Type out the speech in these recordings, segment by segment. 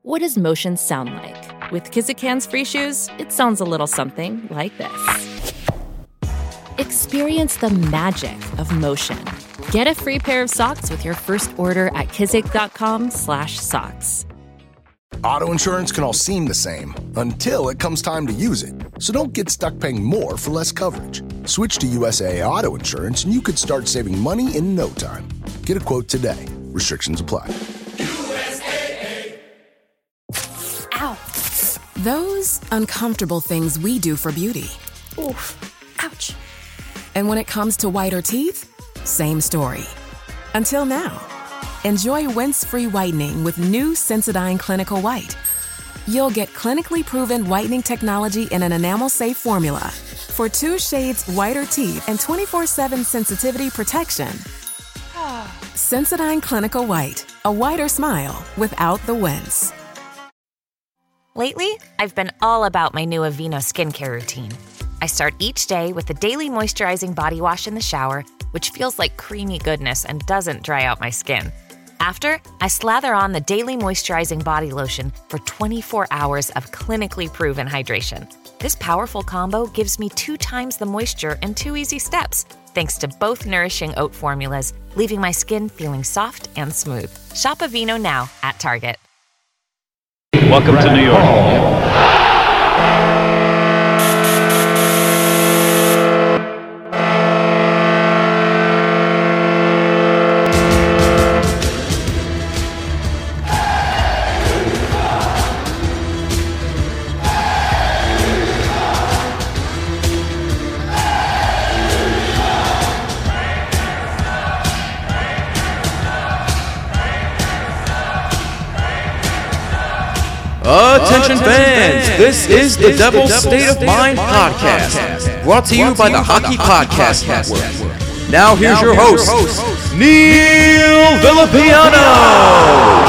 What does motion sound like? With Kizikans free shoes, it sounds a little something like this. Experience the magic of motion. Get a free pair of socks with your first order at kizik.com/socks. Auto insurance can all seem the same until it comes time to use it. So don't get stuck paying more for less coverage. Switch to USAA Auto Insurance and you could start saving money in no time. Get a quote today. Restrictions apply. USAA. Ow. Those uncomfortable things we do for beauty. Oof. Ouch. And when it comes to whiter teeth, same story. Until now. Enjoy rinse-free whitening with new Sensodyne Clinical White. You'll get clinically proven whitening technology in an enamel-safe formula for 2 shades whiter teeth and 24/7 sensitivity protection. Sensodyne Clinical White, a whiter smile without the wince. Lately, I've been all about my new Aveeno skincare routine. I start each day with a daily moisturizing body wash in the shower, which feels like creamy goodness and doesn't dry out my skin. After, I slather on the daily moisturizing body lotion for 24 hours of clinically proven hydration. This powerful combo gives me 2 times the moisture in 2 easy steps, thanks to both nourishing oat formulas, leaving my skin feeling soft and smooth. Shop Aveeno now at Target. Welcome to New York. Attention fans, this is the Devil's State of Mind podcast, brought to you by the Hockey Podcast Network. Now here's your host, Neil Villapiano.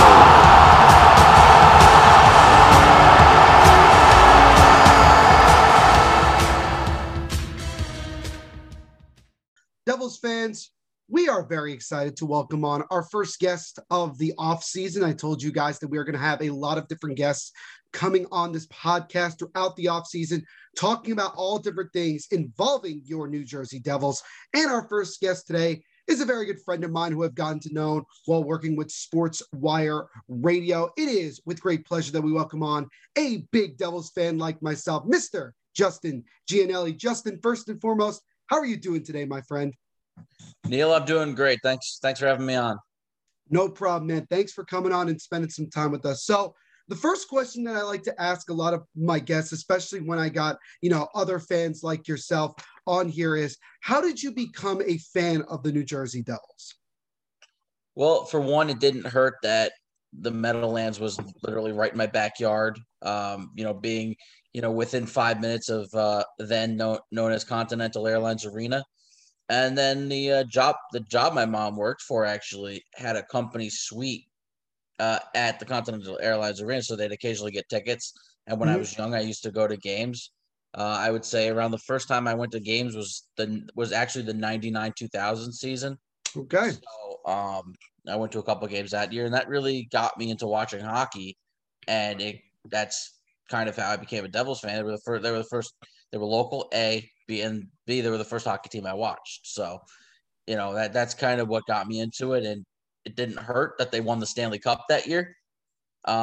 Devils fans, we are very excited to welcome on our first guest of the off season. I told you guys that we are going to have a lot of different guests coming on this podcast throughout the off season, talking about all different things involving your New Jersey Devils. And our first guest today is a very good friend of mine who I've gotten to know while working with Sports Wire Radio. It is with great pleasure that we welcome on a big Devils fan like myself, Mr. Justin Gianelli. Justin, first and foremost, how are you doing today, my friend? Neil, I'm doing great. Thanks for having me on. No problem, man. Thanks for coming on and spending some time with us. So the first question that I like to ask a lot of my guests, especially when I got, other fans like yourself on here, is how did you become a fan of the New Jersey Devils? Well, for one, it didn't hurt that the Meadowlands was literally right in my backyard. Being within 5 minutes of then known as Continental Airlines Arena. And then the job my mom worked for actually had a company suite at the Continental Airlines Arena, so they'd occasionally get tickets. And when I was young, I used to go to games. I would say around the first time I went to games was actually the 99-2000 season. Okay. So I went to a couple of games that year, and that really got me into watching hockey. And that's kind of how I became a Devils fan. They were the first. They were local A, B, and B. They were the first hockey team I watched. So, that's kind of what got me into it. And it didn't hurt that they won the Stanley Cup that year. They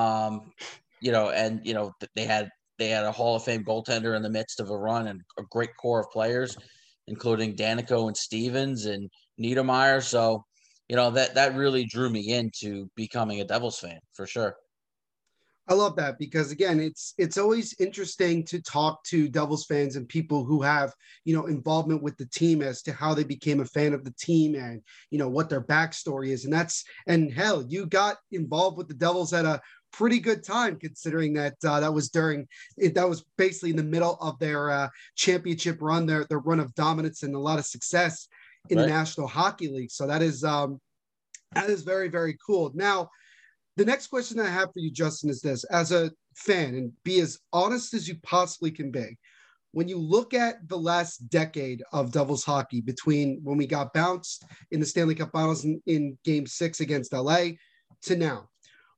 had a Hall of Fame goaltender in the midst of a run and a great core of players, including Danico and Stevens and Niedermeyer. So, that really drew me into becoming a Devils fan for sure. I love that because, again, it's always interesting to talk to Devils fans and people who have, involvement with the team as to how they became a fan of the team and, what their backstory is. And hell, you got involved with the Devils at a pretty good time, considering that that was basically in the middle of their championship run, their run of dominance and a lot of success in the National Hockey League. So that is very, very cool. Now, the next question that I have for you, Justin, is this. As a fan, and be as honest as you possibly can be, when you look at the last decade of Devils hockey between when we got bounced in the Stanley Cup Finals in Game 6 against LA to now,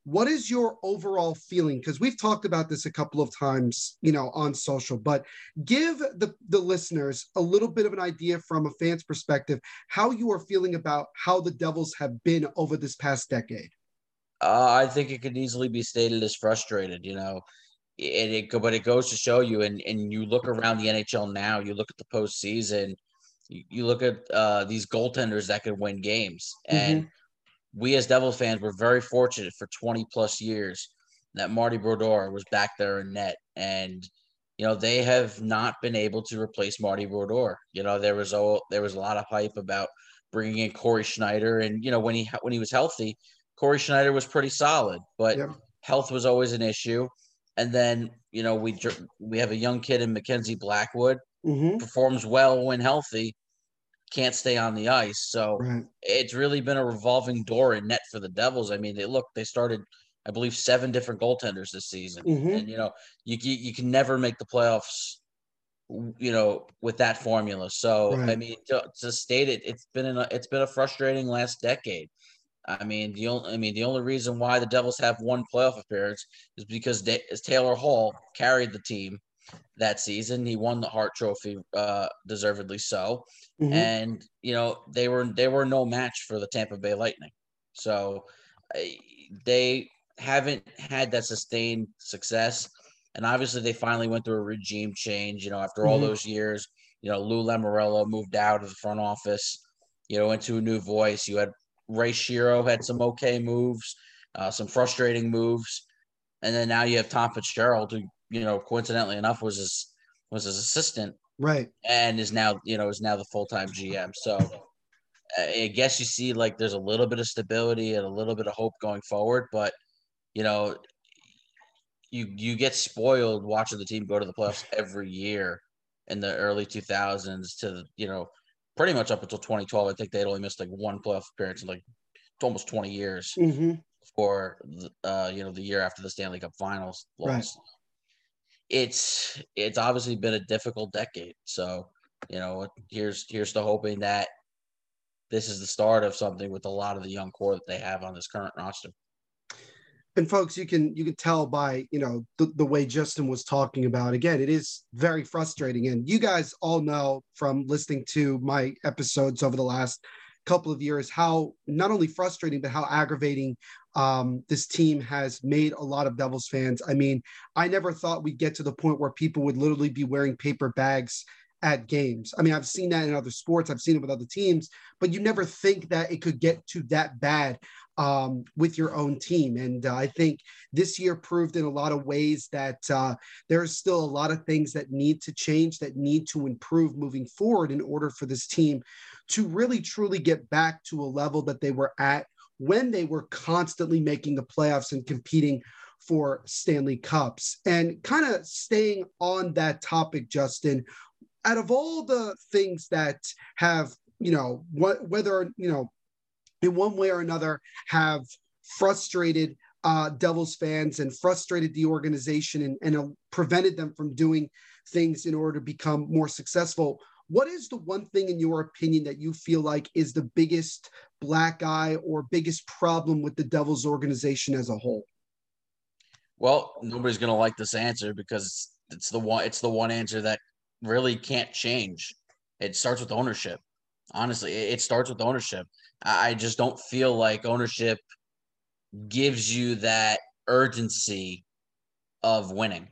what is your overall feeling? Because we've talked about this a couple of times, on social, but give the listeners a little bit of an idea from a fan's perspective, how you are feeling about how the Devils have been over this past decade. I think it could easily be stated as frustrated, but it goes to show you, and you look around the NHL now, you look at the postseason, you look at these goaltenders that could win games. And we as Devils fans were very fortunate for 20 plus years that Marty Brodeur was back there in net. And, they have not been able to replace Marty Brodeur. There was a lot of hype about bringing in Corey Schneider. And, when he was healthy, Corey Schneider was pretty solid, but health was always an issue. And then, we have a young kid in Mackenzie Blackwood, performs well when healthy, can't stay on the ice. So it's really been a revolving door in net for the Devils. I mean, they started, I believe, 7 different goaltenders this season. And, you can never make the playoffs, with that formula. So, I mean, to state it, it's been a frustrating last decade. I mean, the only reason why the Devils have one playoff appearance is because Taylor Hall carried the team that season. He won the Hart Trophy, deservedly so. And, they were no match for the Tampa Bay Lightning. So they haven't had that sustained success. And obviously they finally went through a regime change, after all those years. Lou Lamoriello moved out of the front office, into a new voice. You had Ray Shero had some okay moves, some frustrating moves. And then now you have Tom Fitzgerald, who, coincidentally enough, was his assistant. Right. And is now the full-time GM. So I guess you see like there's a little bit of stability and a little bit of hope going forward, but you get spoiled watching the team go to the playoffs every year in the early 2000s to, pretty much up until 2012. I think they'd only missed like one playoff appearance in like almost 20 years for the year after the Stanley Cup Finals loss. Right. It's obviously been a difficult decade. So, here's to hoping that this is the start of something with a lot of the young core that they have on this current roster. And folks, you can tell by, the way Justin was talking about, again, it is very frustrating. And you guys all know from listening to my episodes over the last couple of years, how not only frustrating, but how aggravating this team has made a lot of Devils fans. I mean, I never thought we'd get to the point where people would literally be wearing paper bags at games. I mean, I've seen that in other sports. I've seen it with other teams, but you never think that it could get to that bad with your own team. And I think this year proved in a lot of ways that there's still a lot of things that need to change, that need to improve moving forward in order for this team to really truly get back to a level that they were at when they were constantly making the playoffs and competing for Stanley Cups. And kind of staying on that topic, Justin, out of all the things that have, whether, in one way or another have frustrated Devils fans and frustrated the organization and prevented them from doing things in order to become more successful, what is the one thing in your opinion that you feel like is the biggest black eye or biggest problem with the Devils organization as a whole? Well, nobody's going to like this answer because it's the one answer that really can't change. It starts with ownership. Honestly, it starts with ownership. I just don't feel like ownership gives you that urgency of winning.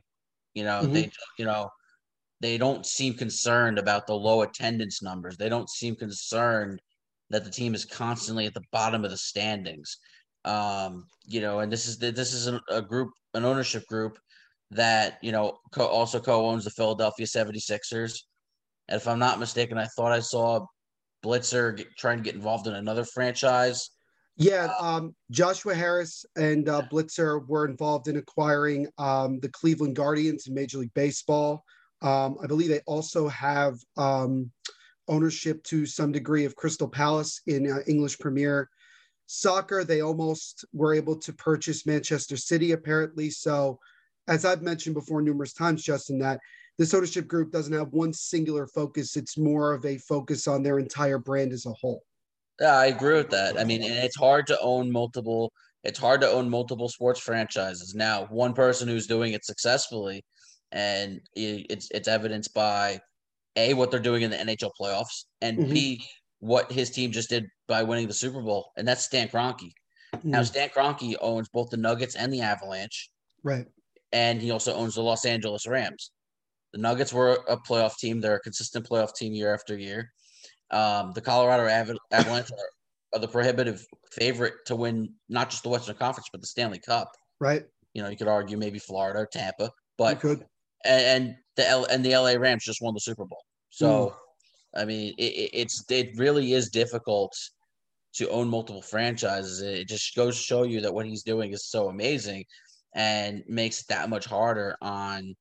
They don't seem concerned about the low attendance numbers. They don't seem concerned that the team is constantly at the bottom of the standings. And this is an ownership group that, also co-owns the Philadelphia 76ers. And if I'm not mistaken, I thought I saw Blitzer trying to get involved in another franchise. Yeah, Joshua Harris and Blitzer were involved in acquiring the Cleveland Guardians in Major League Baseball. I believe they also have ownership to some degree of Crystal Palace in English Premier Soccer. They almost were able to purchase Manchester City, apparently. So, as I've mentioned before numerous times, Justin, that this ownership group doesn't have one singular focus. It's more of a focus on their entire brand as a whole. Yeah, I agree with that. I mean, and it's hard to own multiple it's hard to own multiple sports franchises. Now, one person who's doing it successfully, and it's evidenced by A, what they're doing in the NHL playoffs, and B, what his team just did by winning the Super Bowl, and that's Stan Kroenke. Now, Stan Kroenke owns both the Nuggets and the Avalanche. Right. And he also owns the Los Angeles Rams. The Nuggets were a playoff team. They're a consistent playoff team year after year. The Colorado Avalanche are the prohibitive favorite to win not just the Western Conference, but the Stanley Cup. Right. You know, you could argue maybe Florida or Tampa, but you could. And the LA Rams just won the Super Bowl. So, I mean, it really is difficult to own multiple franchises. It just goes to show you that what he's doing is so amazing and makes it that much harder on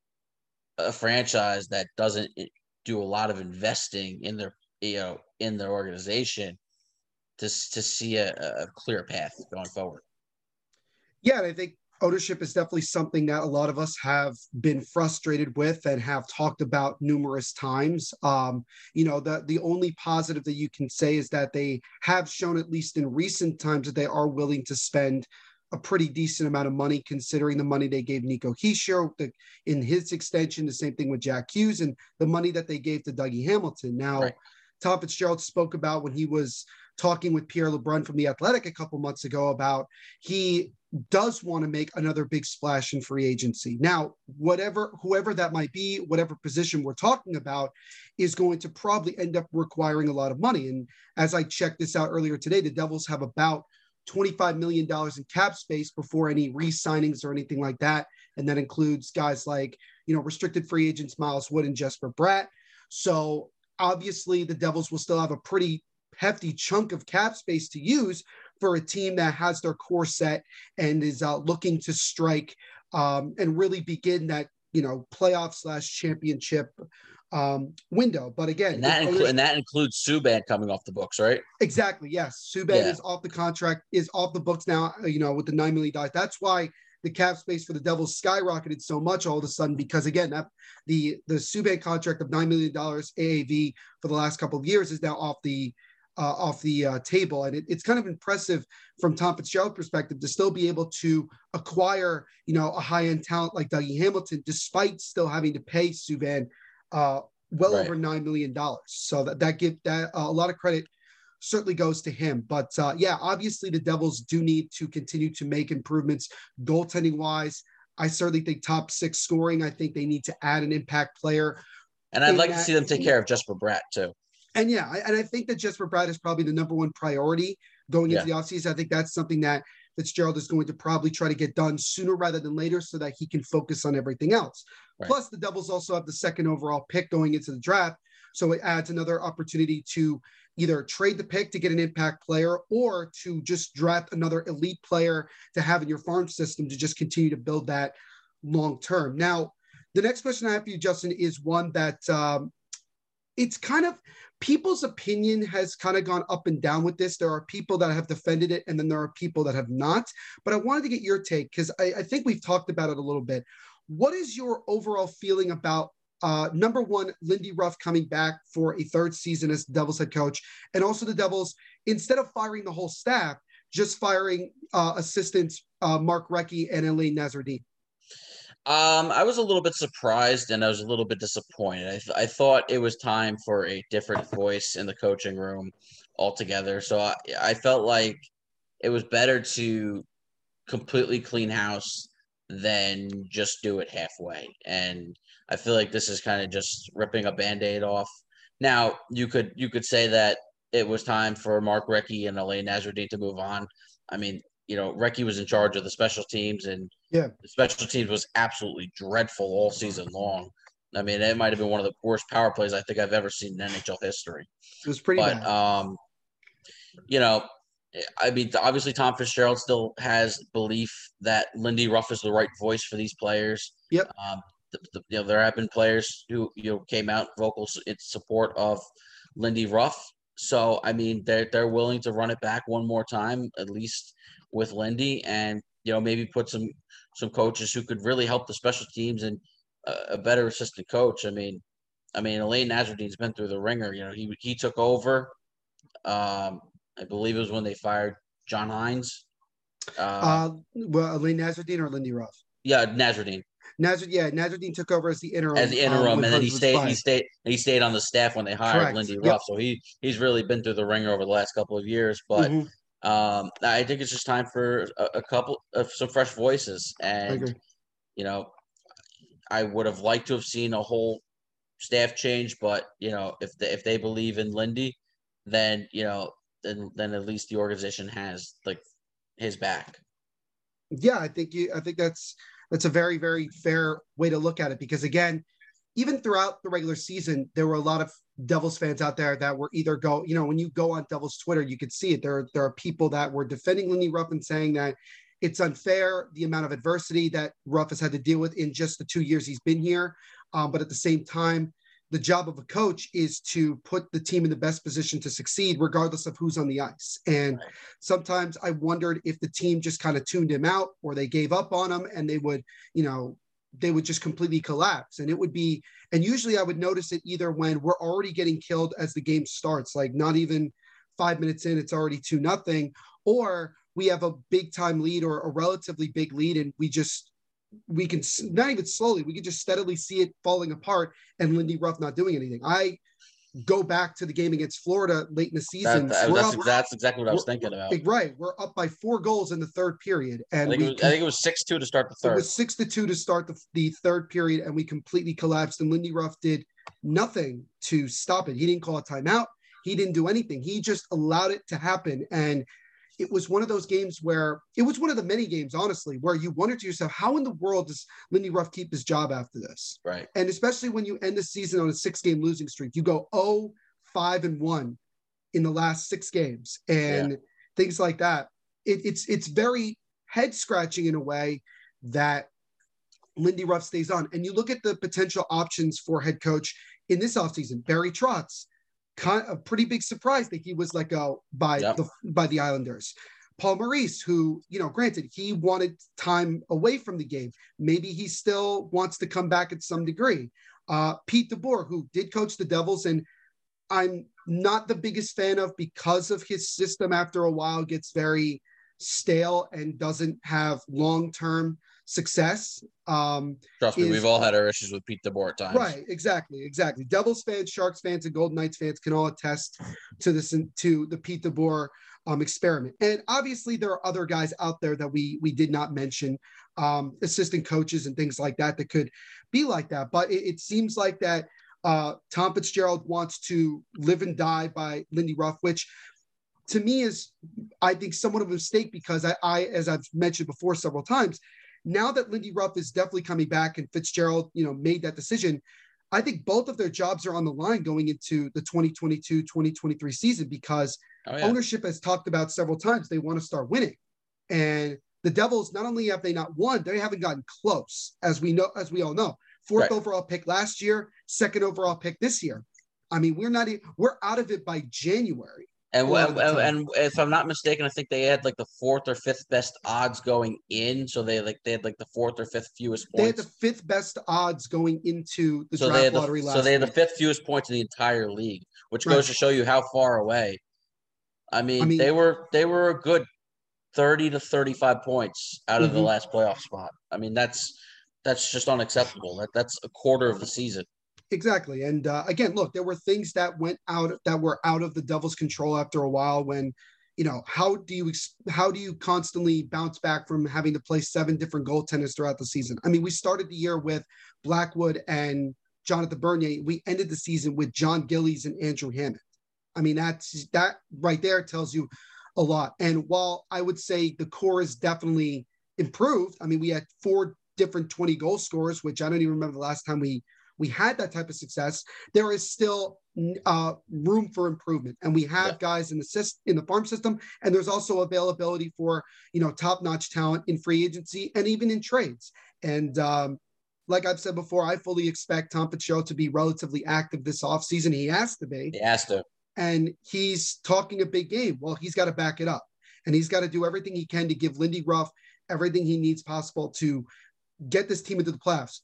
a franchise that doesn't do a lot of investing in their, in their organization to see a clear path going forward. Yeah, and I think ownership is definitely something that a lot of us have been frustrated with and have talked about numerous times. The only positive that you can say is that they have shown, at least in recent times, that they are willing to spend a pretty decent amount of money, considering the money they gave Nico Hischier in his extension, the same thing with Jack Hughes, and the money that they gave to Dougie Hamilton. Now, right. Tom Fitzgerald spoke about when he was talking with Pierre LeBrun from The Athletic a couple months ago about he does want to make another big splash in free agency. Now, whoever that might be, whatever position we're talking about, is going to probably end up requiring a lot of money. And as I checked this out earlier today, the Devils have about $25 million in cap space before any re-signings or anything like that. And that includes guys like, restricted free agents, Miles Wood and Jesper Bratt. So obviously the Devils will still have a pretty hefty chunk of cap space to use for a team that has their core set and is looking to strike and really begin that, playoff / championship window. But again, and that includes Subban coming off the books, right? Exactly. Yes. Subban is off the contract, is off the books now, with the $9 million. That's why the cap space for the Devils skyrocketed so much all of a sudden, because again, the Subban contract of $9 million AAV for the last couple of years is now off the table. And it's kind of impressive from Tom Fitzgerald's perspective to still be able to acquire, a high-end talent like Dougie Hamilton, despite still having to pay Subban over $9 million. So that give that a lot of credit certainly goes to him. But obviously the Devils do need to continue to make improvements goaltending wise. I certainly think top 6 scoring. I think they need to add an impact player. And I'd like to see them take care of Jesper Bratt too. And I think that Jesper Bratt is probably the number one priority going into the offseason. I think that's something that Fitzgerald is going to probably try to get done sooner rather than later so that he can focus on everything else. Right. Plus, the Devils also have the 2nd overall pick going into the draft. So it adds another opportunity to either trade the pick to get an impact player or to just draft another elite player to have in your farm system to just continue to build that long term. Now, the next question I have for you, Justin, is one that it's kind of people's opinion has kind of gone up and down with this. There are people that have defended it, and then there are people that have not. But I wanted to get your take because I think we've talked about it a little bit. What is your overall feeling about, number one, Lindy Ruff coming back for a 3rd season as the Devils head coach, and also the Devils, instead of firing the whole staff, just firing assistants Mark Recchi and Alain Nasreddine? I was a little bit surprised and I was a little bit disappointed. I thought it was time for a different voice in the coaching room altogether. So I felt like it was better to completely clean house than just do it halfway. And I feel like this is kind of just ripping a Band-Aid off. Now, you could say that it was time for Mark Recchi and Alain Nasreddine to move on. I mean, Recchi was in charge of the special teams, and the special teams was absolutely dreadful all season long. I mean, it might have been one of the worst power plays I think I've ever seen in NHL history. It was pretty bad. I mean, obviously Tom Fitzgerald still has belief that Lindy Ruff is the right voice for these players. Yep. There have been players who came out vocal in support of Lindy Ruff. So I mean, they're willing to run it back one more time, at least with Lindy, and maybe put some coaches who could really help the special teams and a better assistant coach. I mean, Alain Nasreddine's been through the ringer. He took over. I believe it was when they fired John Hines. Elaine Nasruddin or Lindy Ruff? Yeah, Nasruddin. Nasruddin took over as the interim. And then he stayed on the staff when they hired Lindy Ruff. So he's really been through the ringer over the last couple of years. But I think it's just time for a couple of some fresh voices. And I would have liked to have seen a whole staff change, but if they believe in Lindy, then then at least the organization has like his back. Yeah, I think that's a very, very fair way to look at it, because again, even throughout the regular season, there were a lot of Devils fans out there that were either when you go on Devils Twitter, you could see it. There are people that were defending Lindy Ruff and saying that it's unfair, the amount of adversity that Ruff has had to deal with in just the 2 years he's been here. But at the same time, the job of a coach is to put the team in the best position to succeed, regardless of who's on the ice. And sometimes I wondered if the team just kind of tuned him out, or they gave up on him, and they would just completely collapse. And usually I would notice it either when we're already getting killed as the game starts, like not even 5 minutes in, it's already 2-0, or we have a big time lead or a relatively big lead, and we can not even slowly, we can just steadily see it falling apart and Lindy Ruff not doing anything. I go back to the game against Florida late in the season. That's exactly what I was thinking about. Right. We're up by 4 goals in the third period. And I think it was 6-2 to start the third. It was 6-2 to start the third period, and we completely collapsed, and Lindy Ruff did nothing to stop it. He didn't call a timeout. He didn't do anything. He just allowed it to happen. And it was one of those games where it was one of the many games, honestly, where you wondered to yourself, how in the world does Lindy Ruff keep his job after this? Right. And especially when you end the season on a 6-game losing streak, you go 0-5-1 in the last 6 games and things like that. It's very head scratching in a way that Lindy Ruff stays on. And you look at the potential options for head coach in this offseason. Barry Trotz, a pretty big surprise that he was let go by the Islanders. Paul Maurice, who, granted, he wanted time away from the game. Maybe he still wants to come back at some degree. Pete DeBoer, who did coach the Devils, and I'm not the biggest fan of because of his system after a while gets very stale and doesn't have long-term success. Trust me, we've all had our issues with Pete DeBoer at times. Right, exactly. Devils fans, Sharks fans, and Golden Knights fans can all attest to this, to the Pete DeBoer experiment. And obviously, there are other guys out there that we did not mention, assistant coaches and things like that could be like that. But it seems like that Tom Fitzgerald wants to live and die by Lindy Ruff, which to me is, I think, somewhat of a mistake, because I as I've mentioned before several times, now that Lindy Ruff is definitely coming back and Fitzgerald, made that decision, I think both of their jobs are on the line going into the 2022-2023 season, because ownership has talked about several times they want to start winning. And the Devils, not only have they not won, they haven't gotten close, as we all know. 4th overall pick last year, 2nd overall pick this year. I mean, we're out of it by January. And if I'm not mistaken, I think they had like the 4th or 5th best odds going in. So they had like the 4th or 5th fewest points. They had the 5th best odds going into the draft lottery last year. So they had the 5th fewest points in the entire league, which goes to show you how far away. I mean, they were a good 30 to 35 points out of the last playoff spot. I mean, that's just unacceptable. That's a quarter of the season. Exactly. And again, look, there were things that were out of the Devils' control after a while when, how do you constantly bounce back from having to play 7 different goaltenders throughout the season? I mean, we started the year with Blackwood and Jonathan Bernier. We ended the season with John Gillies and Andrew Hammond. I mean, that right there tells you a lot. And while I would say the core is definitely improved, I mean, we had 4 different 20 goal scorers, which I don't even remember the last time we had that type of success. There is still room for improvement, and we have guys in the farm system, and there's also availability for top-notch talent in free agency and even in trades. And like I've said before, I fully expect Tom Fitzgerald to be relatively active this offseason. He has to be. He has to. And he's talking a big game. Well, he's got to back it up, and he's got to do everything he can to give Lindy Ruff everything he needs possible to get this team into the playoffs.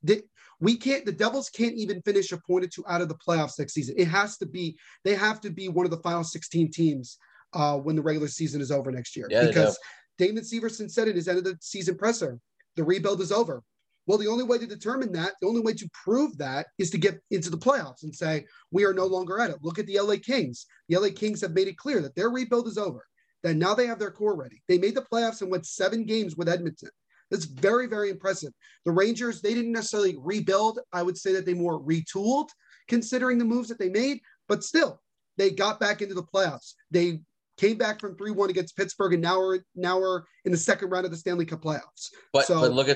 The Devils can't even finish a point or 2 out of the playoffs next season. They have to be one of the final 16 teams when the regular season is over next year, because Damon Severson said in his end of the season presser, the rebuild is over. Well, the only way to determine that, the only way to prove that is to get into the playoffs and say, we are no longer at it. Look at the LA Kings. The LA Kings have made it clear that their rebuild is over, that now they have their core ready. They made the playoffs and went 7 games with Edmonton. That's very, very impressive. The Rangers, they didn't necessarily rebuild. I would say that they more retooled considering the moves that they made, but still, they got back into the playoffs. They came back from 3-1 against Pittsburgh, and now we're in the second round of the Stanley Cup playoffs. But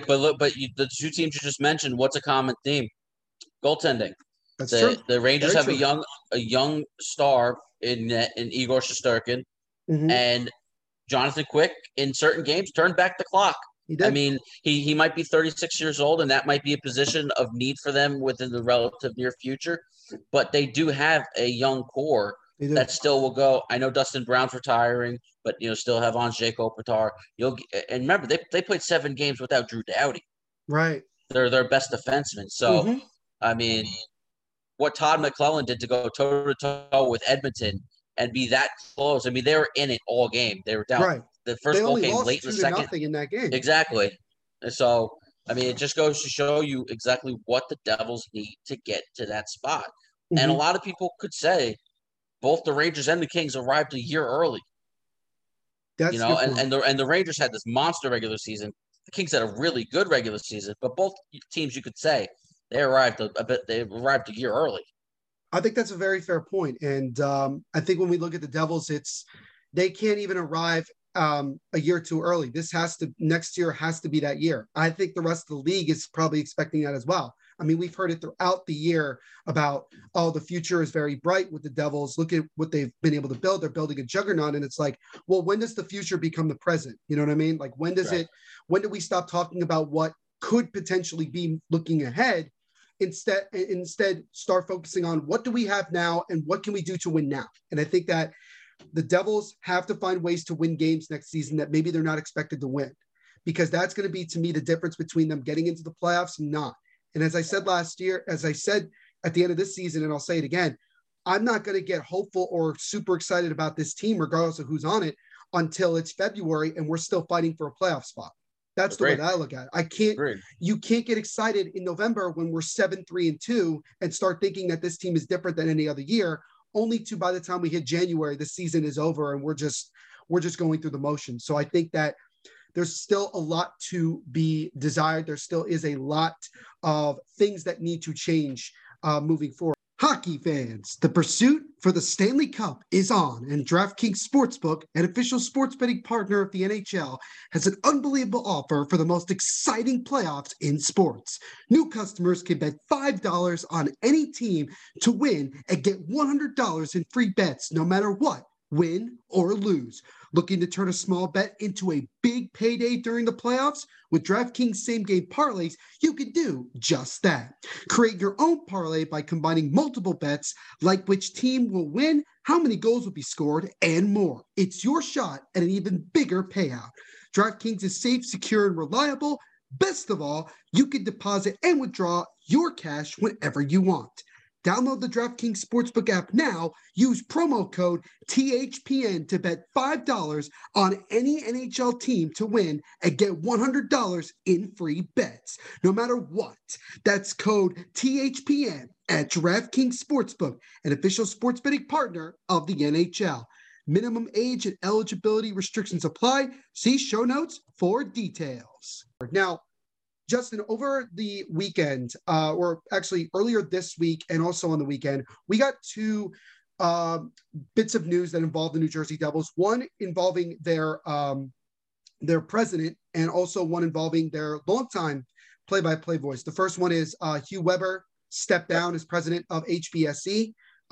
the two teams you just mentioned, what's a common theme? Goaltending. That's true. The Rangers Very have true. a young star in Igor Shesterkin, and Jonathan Quick in certain games turned back the clock. He did. I mean, he might be 36 years old, and that might be a position of need for them within the relative near future. But they do have a young core that still will go. I know Dustin Brown's retiring, but still have Anze Kopitar. And remember, they played 7 games without Drew Doughty. Right. They're their best defenseman. So, I mean, what Todd McClellan did to go toe-to-toe with Edmonton and be that close. I mean, they were in it all game. They were down. Right. The first goal came late in the second. Nothing in that game. Exactly. And so, I mean, it just goes to show you exactly what the Devils need to get to that spot. And a lot of people could say both the Rangers and the Kings arrived a year early. That's and the Rangers had this monster regular season. The Kings had a really good regular season, but both teams, you could say, they arrived a year early. I think that's a very fair point. And I think when we look at the Devils, they can't even arrive a year too early. Next year has to be that year. I think the rest of the league is probably expecting that as well. I mean, we've heard it throughout the year about, the future is very bright with the Devils. Look at what they've been able to build. They're building a juggernaut. And it's like, well, when does the future become the present? You know what I mean? Like, when do we stop talking about what could potentially be looking ahead? Instead start focusing on what do we have now and what can we do to win now? And I think that the Devils have to find ways to win games next season that maybe they're not expected to win, because that's going to be, to me, the difference between them getting into the playoffs and not. And as I said last year, as I said at the end of this season, and I'll say it again, I'm not going to get hopeful or super excited about this team, regardless of who's on it, until it's February and we're still fighting for a playoff spot. That's the way that I look at it. You can't get excited in November when we're 7-3-2 and start thinking that this team is different than any other year, only to by the time we hit January, the season is over and we're just going through the motions. So I think that there's still a lot to be desired. There still is a lot of things that need to change moving forward. Hockey fans, the pursuit for the Stanley Cup is on, and DraftKings Sportsbook, an official sports betting partner of the NHL, has an unbelievable offer for the most exciting playoffs in sports. New customers can bet $5 on any team to win and get $100 in free bets no matter what, win or lose. Looking to turn a small bet into a big payday during the playoffs? With DraftKings same-game parlays, you can do just that. Create your own parlay by combining multiple bets, like which team will win, how many goals will be scored, and more. It's your shot at an even bigger payout. DraftKings is safe, secure, and reliable. Best of all, you can deposit and withdraw your cash whenever you want. Download the DraftKings Sportsbook app now. Use promo code THPN to bet $5 on any NHL team to win and get $100 in free bets, no matter what. That's code THPN at DraftKings Sportsbook, an official sports betting partner of the NHL. Minimum age and eligibility restrictions apply. See show notes for details. Now, Justin, over the weekend, or actually earlier this week and also on the weekend, we got 2 bits of news that involve the New Jersey Devils. One involving their president, and also one involving their longtime play-by-play voice. The first one is Hugh Weber stepped down as president of HBSE.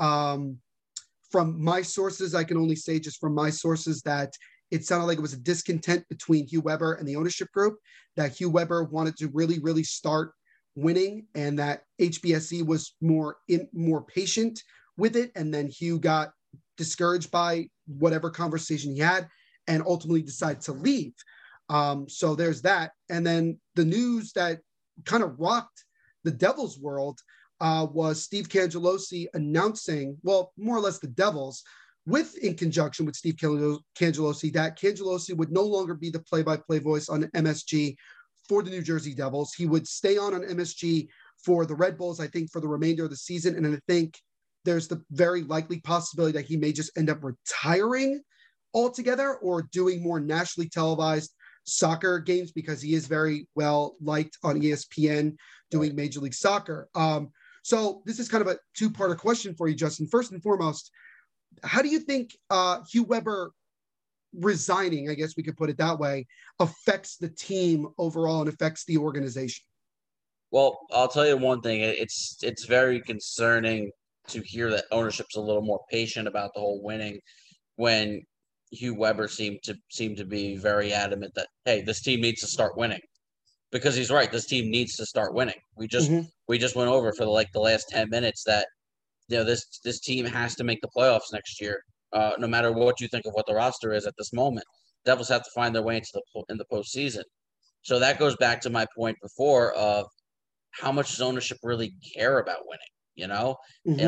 From my sources, I can only say just from my sources that it sounded like it was a discontent between Hugh Weber and the ownership group, that Hugh Weber wanted to really, really start winning, and that HBSE was more patient with it. And then Hugh got discouraged by whatever conversation he had and ultimately decided to leave. So there's that. And then the news that kind of rocked the Devils world was Steve Cangelosi announcing, well, more or less the Devils, in conjunction with Steve Cangelosi, that Cangelosi would no longer be the play-by-play voice on MSG for the New Jersey Devils. He would stay on MSG for the Red Bulls, I think, for the remainder of the season. And I think there's the very likely possibility that he may just end up retiring altogether or doing more nationally televised soccer games, because he is very well liked on ESPN doing Major League Soccer. So this is kind of a two-parter question for you, Justin. First and foremost, how do you think Hugh Weber resigning, I guess we could put it that way, affects the team overall and affects the organization? Well, I'll tell you one thing. It's very concerning to hear that ownership's a little more patient about the whole winning, when Hugh Weber seemed to be very adamant that, hey, this team needs to start winning. Because he's right, this team needs to start winning. We just went over for the last 10 minutes that, you know, this team has to make the playoffs next year, no matter what you think of what the roster is at this moment. Devils have to find their way in the postseason. So that goes back to my point before of how much does ownership really care about winning? You know,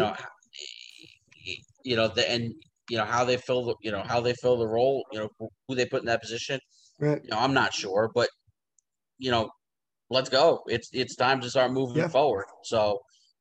how they fill the role. You know, who they put in that position. Right. You know, I'm not sure, but you know, let's go. It's time to start moving forward. So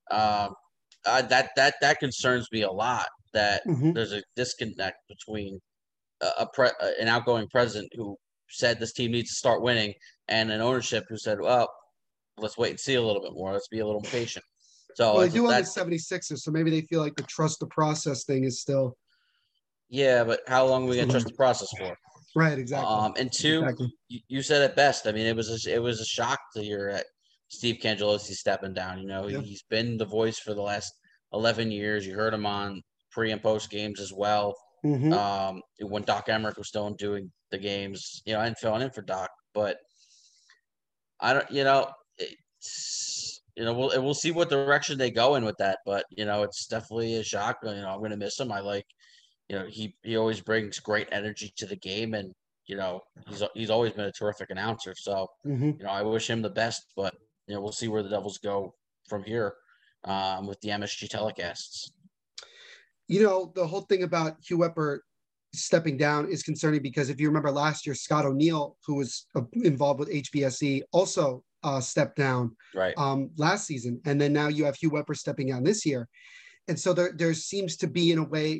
that concerns me a lot. That there's a disconnect between an outgoing president who said this team needs to start winning, and an ownership who said, well, let's wait and see a little bit more. Let's be a little patient. So they do on the 76ers, so maybe they feel like the trust the process thing is still. Yeah, but how long are we gonna trust the process for? Right, exactly. And two, you said it best. I mean, it was a shock to hear that Steve Cangelosi stepping down. You know, he's been the voice for the last 11 years. You heard him on pre and post games as well. When Doc Emmerich was still doing the games, you know, and filling in for Doc. But I don't, you know, we'll see what direction they go in with that. But you know, it's definitely a shock. You know, I'm going to miss him. I like. You know, he always brings great energy to the game, and you know he's always been a terrific announcer. So you know, I wish him the best, but you know, we'll see where the Devils go from here with the MSG telecasts. You know, the whole thing about Hugh Weber stepping down is concerning because if you remember last year, Scott O'Neill, who was involved with HBSE, also stepped down last season, and then now you have Hugh Weber stepping down this year, and so there seems to be in a way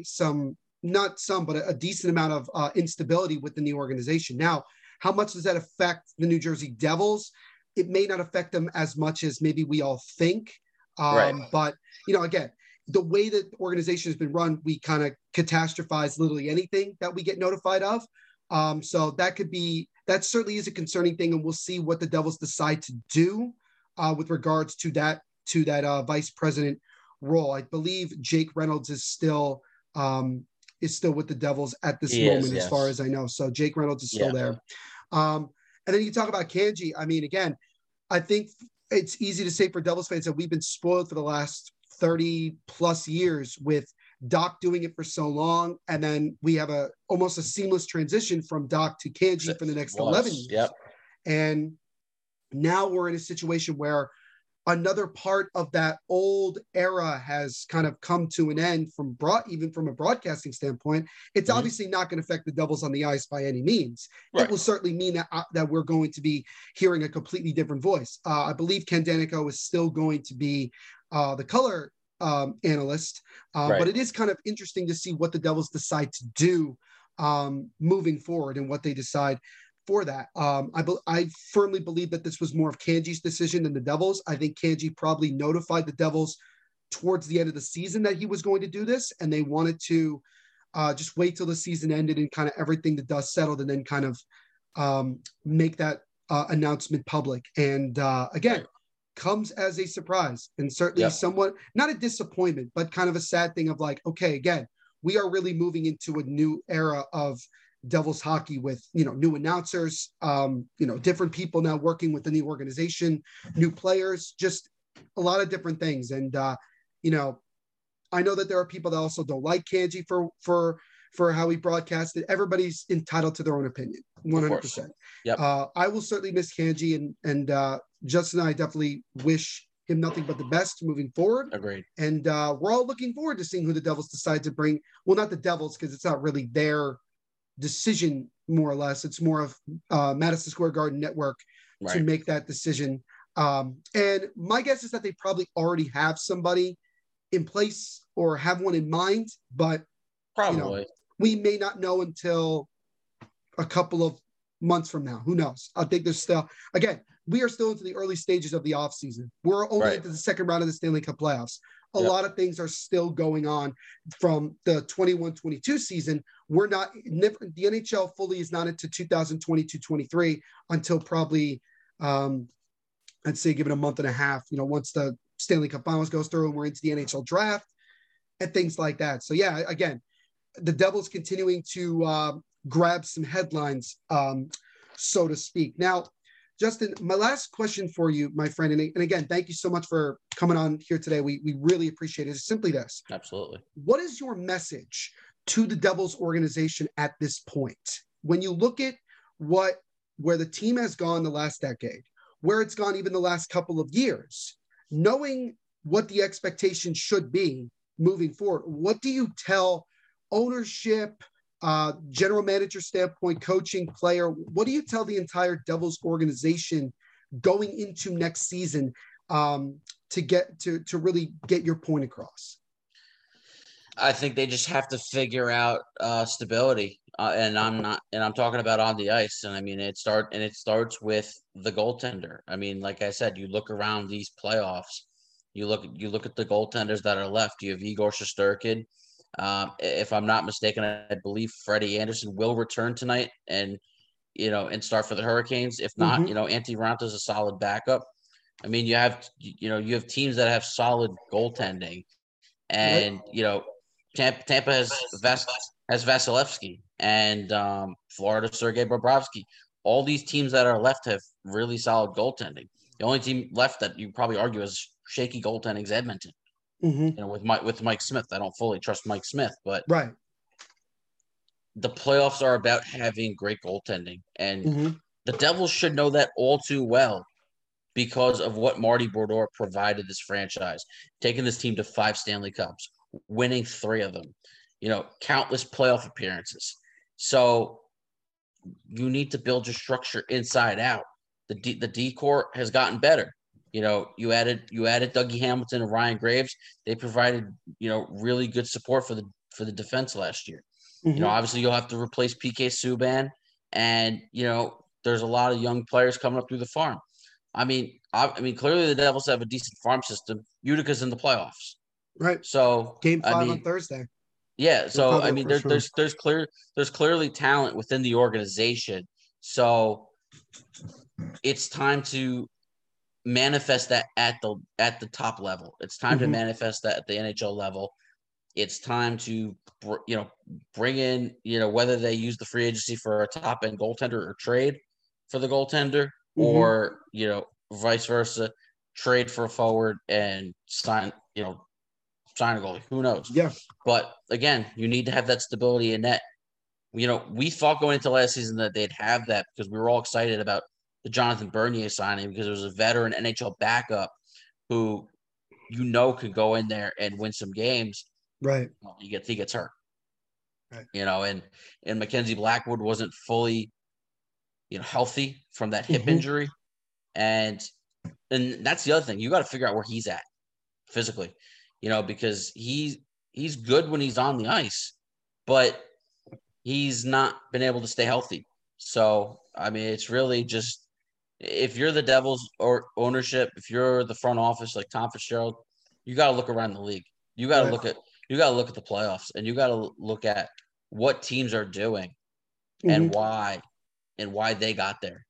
but a decent amount of instability within the organization. Now, how much does that affect the New Jersey Devils? It may not affect them as much as maybe we all think. But, you know, again, the way that the organization has been run, we kind of catastrophize literally anything that we get notified of. So that certainly is a concerning thing. And we'll see what the Devils decide to do with regards to that vice president role. I believe Jake Reynolds is still with the Devils at this moment, as far as I know. So Jake Reynolds is still there. And then you talk about Kanji. I mean, again, I think it's easy to say for Devils fans that we've been spoiled for the last 30 plus years with Doc doing it for so long. And then we have almost a seamless transition from Doc to Kanji for the next 11 years. Yep. And now we're in a situation where another part of that old era has kind of come to an end even from a broadcasting standpoint. It's obviously not going to affect the Devils on the ice by any means. It will certainly mean that we're going to be hearing a completely different voice. I believe Ken Danico is still going to be the color analyst, but it is kind of interesting to see what the Devils decide to do moving forward and what they decide for that. I firmly believe that this was more of Kanji's decision than the Devils. I think Kanji probably notified the Devils towards the end of the season that he was going to do this, and they wanted to just wait till the season ended and kind of everything, the dust settled, and then kind of make that announcement public. And again, comes as a surprise and certainly somewhat, not a disappointment, but kind of a sad thing of like, okay, again, we are really moving into a new era of Devils hockey with, you know, new announcers, you know, different people now working within the organization, new players, just a lot of different things. And, you know, I know that there are people that also don't like Kanji for how he broadcasted. Everybody's entitled to their own opinion, 100%. I will certainly miss Kanji, and Justin and I definitely wish him nothing but the best moving forward. Agreed. And we're all looking forward to seeing who the Devils decide to bring. Well, not the Devils, because it's not really their decision, more or less. It's more of Madison Square Garden Network to make that decision. And my guess is that they probably already have somebody in place or have one in mind, but probably we may not know until a couple of months from now. Who knows? I think there's still, again, we are still into the early stages of the offseason. We're only into the second round of the Stanley Cup playoffs. A lot of things are still going on from the 21-22 season. We're not, the NHL fully is not into 2022-23 until probably, I'd say give it a month and a half, once the Stanley Cup Finals goes through and we're into the NHL draft and things like that. So yeah, again, the Devils continuing to grab some headlines, so to speak. Now, Justin, my last question for you, my friend, and again, thank you so much for coming on here today. We really appreciate it. It's simply this. Absolutely. What is your message to the Devils organization at this point? When you look at where the team has gone the last decade, where it's gone even the last couple of years, knowing what the expectation should be moving forward, what do you tell ownership, general manager standpoint, coaching, player, what do you tell the entire Devils organization going into next season to get to really get your point across? I think they just have to figure out stability, and I'm talking about on the ice. And I mean, it starts with the goaltender. I mean, like I said, you look around these playoffs, you look at the goaltenders that are left. You have Igor Shesterkin. If I'm not mistaken, I believe Freddie Anderson will return tonight and start for the Hurricanes. If not, Antti Raanta is a solid backup. I mean, you have teams that have solid goaltending, and Tampa has Vasilevsky, and Florida Sergei Bobrovsky. All these teams that are left have really solid goaltending. The only team left that you probably argue is shaky goaltending is Edmonton. With Mike Smith. I don't fully trust Mike Smith, but the playoffs are about having great goaltending, and the Devils should know that all too well because of what Marty Brodeur provided this franchise, taking this team to 5 Stanley Cups, winning 3 of them, countless playoff appearances. So you need to build your structure inside out. The D-corps has gotten better. You added Dougie Hamilton and Ryan Graves. They provided, really good support for the defense last year. Obviously you'll have to replace PK Subban, and there's a lot of young players coming up through the farm. I mean, clearly the Devils have a decent farm system. Utica's in the playoffs, right? So Game 5 on Thursday. Yeah. So I mean, there's clearly talent within the organization. So it's time to manifest that at the top level. It's time to manifest that at the NHL level. It's time to bring in whether they use the free agency for a top end goaltender or trade for the goaltender, or vice versa, trade for a forward and sign a goalie. Who knows? Yeah. But again, you need to have that stability in net. We thought going into last season that they'd have that because we were all excited about the Jonathan Bernier signing because it was a veteran NHL backup who could go in there and win some games. Right. He gets hurt. Right. And Mackenzie Blackwood wasn't fully, healthy from that hip injury. And that's the other thing. You got to figure out where he's at physically, because he's good when he's on the ice, but he's not been able to stay healthy. So, I mean, it's really just, if you're the Devils or ownership, if you're the front office like Tom Fitzgerald, you got to look around the league. You got to look at the playoffs, and you got to look at what teams are doing and why they got there.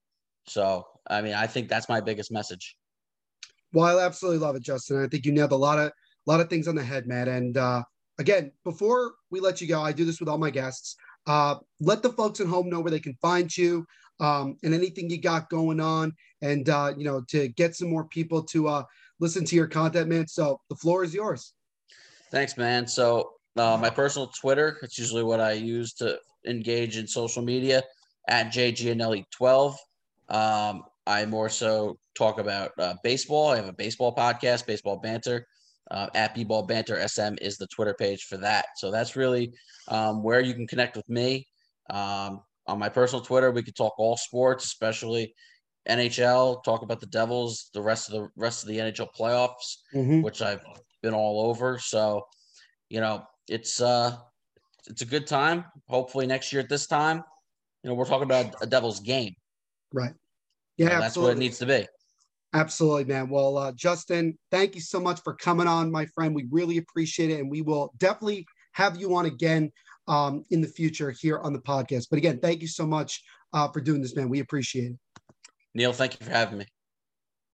So, I mean, I think that's my biggest message. Well, I absolutely love it, Justin. I think you nailed a lot of things on the head, man. And again, before we let you go, I do this with all my guests. Let the folks at home know where they can find you and anything you got going on, and to get some more people to listen to your content, man. So the floor is yours. Thanks, man. So my personal Twitter, it's usually what I use to engage in social media, at JGiannelli12. I more so talk about baseball. I have a baseball podcast, Baseball Banter. At B-Ball Banter SM is the Twitter page for that. So that's really where you can connect with me. On my personal Twitter, we could talk all sports, especially NHL, talk about the Devils, the rest of the NHL playoffs, which I've been all over. So, it's a good time. Hopefully next year at this time, we're talking about a Devils game. Right. Yeah, that's what it needs to be. Absolutely, man. Well, Justin, thank you so much for coming on, my friend. We really appreciate it. And we will definitely have you on again in the future here on the podcast. But again, thank you so much for doing this, man. We appreciate it. Neil, thank you for having me.